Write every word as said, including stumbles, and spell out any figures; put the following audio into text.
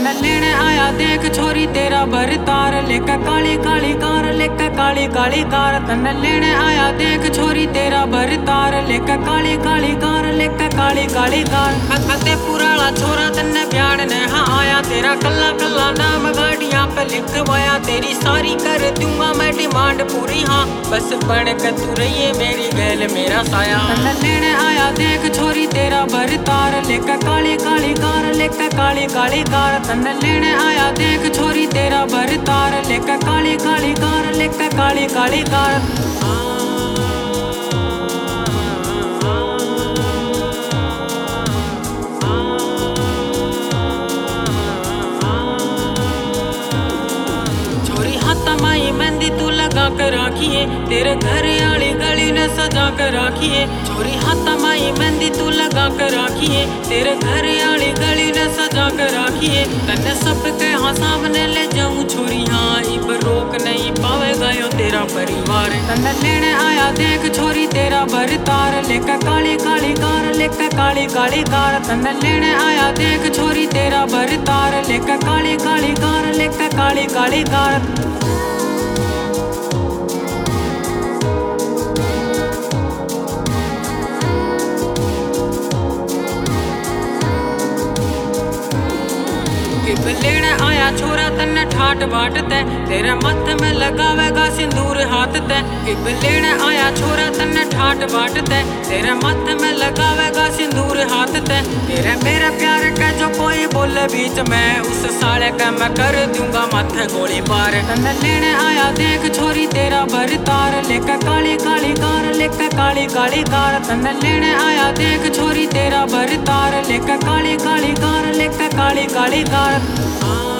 तन्ने लेने आया देख छोरी तेरा भरतार लेके काली काली कार लेके काली काली कार तन्ने लेने आया देख छोरी तेरा भरतार लेके काली काली कार लेके काली काली कार अते पुराला छोरा तन्ने ब्याण ने हाँ आया तेरा कल्ला कल्ला नाम गाड़ियां पे लिखवाया तेरी सारी कर दूंगा मैं डिमांड पूरी हाँ बस बन के तू रहिए मेरी गैल मेरा साया तन्ने लेने आया देख छोरी तेरा भरतार लेके काली काली कार लेके काली काली कार तन्ने लेने आया देख छोरी तेरा भरतार लेके काली काली कार लेके काली काली कार माई मेहंदी तू लगा कर राखिए तेरे घर आली गली ने सजा कर राखिए छोरी हाथ माई मेहंदी तू लगा कर राखिए तेरे घर आली गली ने सजा कर राखिए तन्ने सबके हाँ सामने ले जाऊं छोरी हाँ इब रोक नहीं पावेगा यो तेरा परिवार तन्ने लेने आया देख छोरी तेरा भरतार लेके काली काली कार लेके काली काली कार तन्ने लेने आया देख छोरी तेरा भरतार लेके काली काली कार लेके काली काली कार लेने आया छोरा तन्ने ठाट बाट ते तेरे माथे में लगावेगा सिंदूर हाथ ते इब लेने आया छोरा तन्ने ठाट बाट ते तेरे माथे में लगावेगा सिंदूर हाथ ते तेरे मेरे प्यार का जो कोई बोले बीच में उस साले का मैं कर दूंगा माथे गोली बार तन्ने लेने आया देख छोरी तेरा भरतार लेके काली काली कार लेके काली काली कार तन्ने लेने आया देख छोरी तेरा भरतार लेके काली काली कार लेके काली काली कार